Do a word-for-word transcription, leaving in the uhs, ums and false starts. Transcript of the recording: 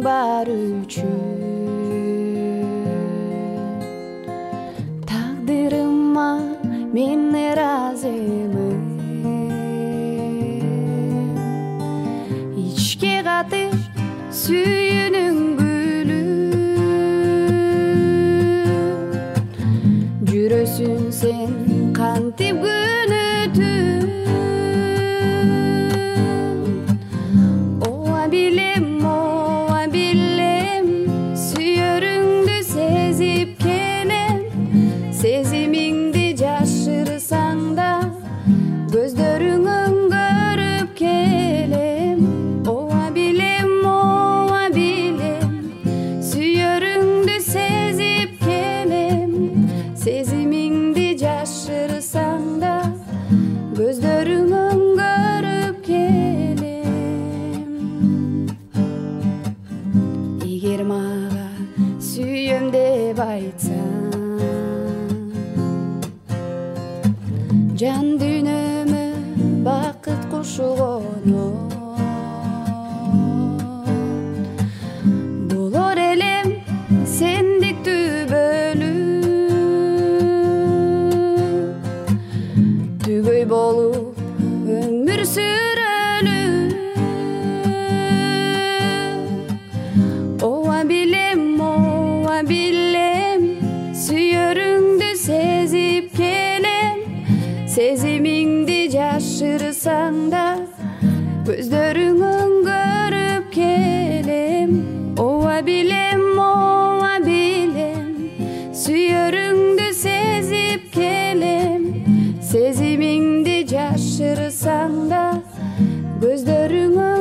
бар үчүн тагдырыма мен ыраазымын. Ичке катып сүйүүнүң гүлү жүрөсүң сен кантип күнүтүн. Ооа билем, ооа билем, сүйөрүңдү сезип келем. Сезимиңди жашырсаң да көздөрүңөн көрүп келем. Ооа билем, ооа билем, сүйөрүңдү сезип келем. Сезимиңди жашырсаң да көздөрүңөн көрүп келем. Эгер мага сүйөм деп айтсаң, жан дүйнөмө бакыт кушугоно болор элем сендик түбөлүп, түгөй болуп өмүр сүрөлүп. Ооа билем, ооа билем, сүйөрүңдү сезип келем. Сезимиңди жашырсаң да көздөрүңөн көрүп келем. Ооа билем, ооа билем, сүйөрүңдү сезип келем. Сезимиңди жашырсаң да көздөрүңөн